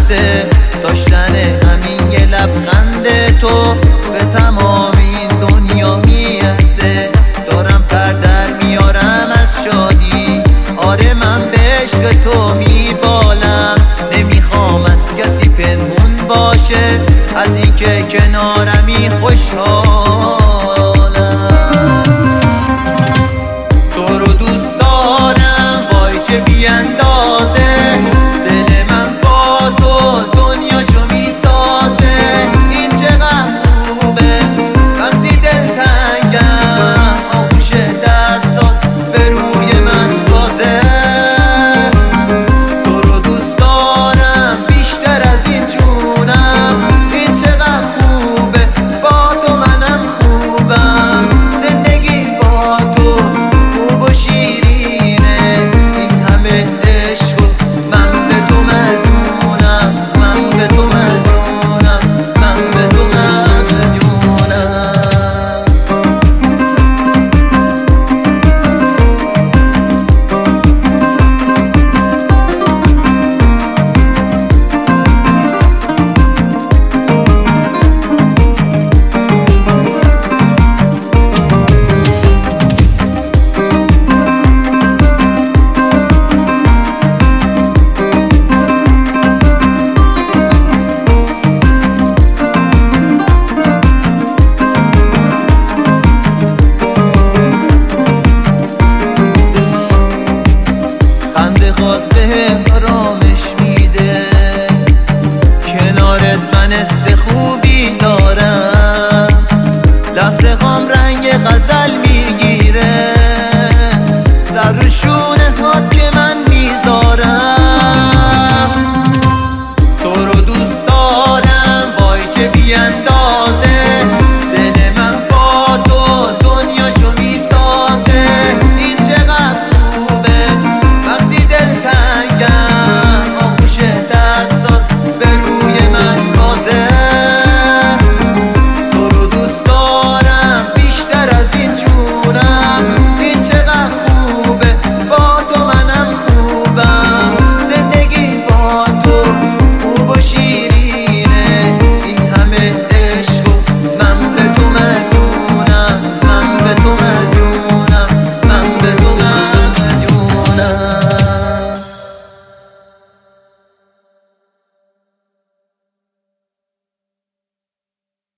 واسه داشتن همین یه لبخند تو به تمام این دنیا میرسه. دارم پر در میارم از شادی، آره من به عشق تو میبالم. نمیخوام از کسی پنهون باشه، از این که کنارمی خوشحال